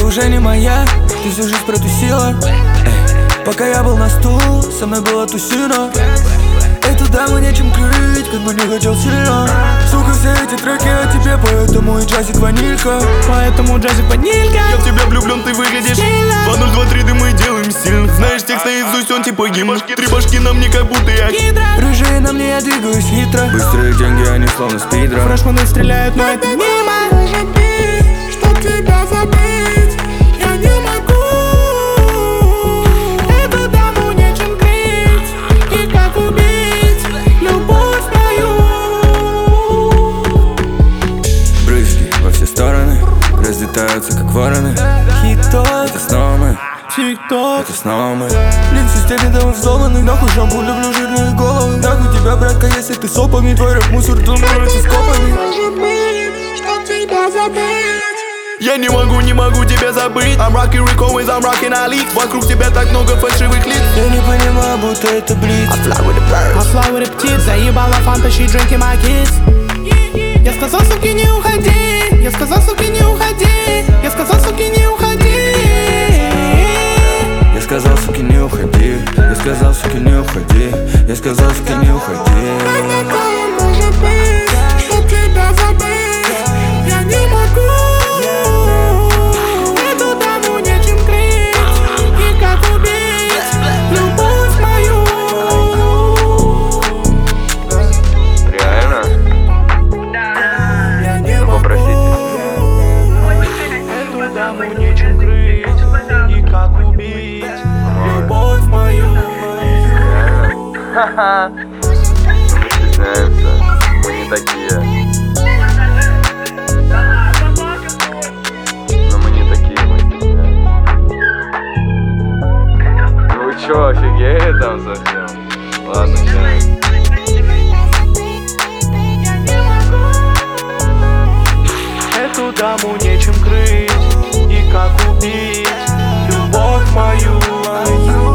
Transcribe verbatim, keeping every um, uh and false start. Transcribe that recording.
уже не моя, ты всю жизнь протусила. Эй, пока я был на стул, со мной была тусина. Эту даму нечем крыть, как бы не хотел сильно. Сука, все эти треки о тебе, поэтому и джазик ванилька. Поэтому джазик ванилька. Я в тебя влюблен, ты выглядишь по ноль два три, да мы делаем стильно. Знаешь текст наизусть, он типа гимн. Три башки на мне, как будто я рыжие на мне, я двигаюсь хитро. Быстрые деньги, они словно спидра. Фрешманы стреляют, но это мимо. Может быть, чтоб тебя забыть, я не могу. Эту даму нечем крыть, и как убить любовь мою. Брызги во все стороны разлетаются, как вороны. Хит-топ, это снова мы. Тик-ток, это снова мы. Блин, системе давно взломаны. Нахуй шампунь, люблю жирные головы. Нахуй тебя, братка, если ты сопами. Твой рэп-мусор, думается с копами. Может быть, чтоб тебя забыть. Я не могу, не могу тебя забыть. I'm rocking Rick Owens, I'm rocking Ali. Вокруг тебя так много фальшивых лиц. Я не понимаю, будто это блиц. I fly with the birds. I fly with the птиц. Заебала фанта, she drinking my kids. Я сказал, суки, не уходи. Я сказал, суки, не уходи. Я сказал, суки, не уходи. Я сказал, суки, не уходи. Я сказал, суки, не уходи. Я сказал, суки, не уходи. Какая может быть, чтоб тебя забыть, я не могу. Эту даму нечем крыть, и как убить любовь мою. Реально? Я не Ну, попросите. Эту даму нечем крыть, и как убить любовь мою. Ха-ха. Мы стесняемся. Мы не такие. Но мы не такие, мы стесняемся. Ну вы чё, офигели там совсем? Ладно, сейчас. Эту даму нечем крыть, и как убить любовь мою.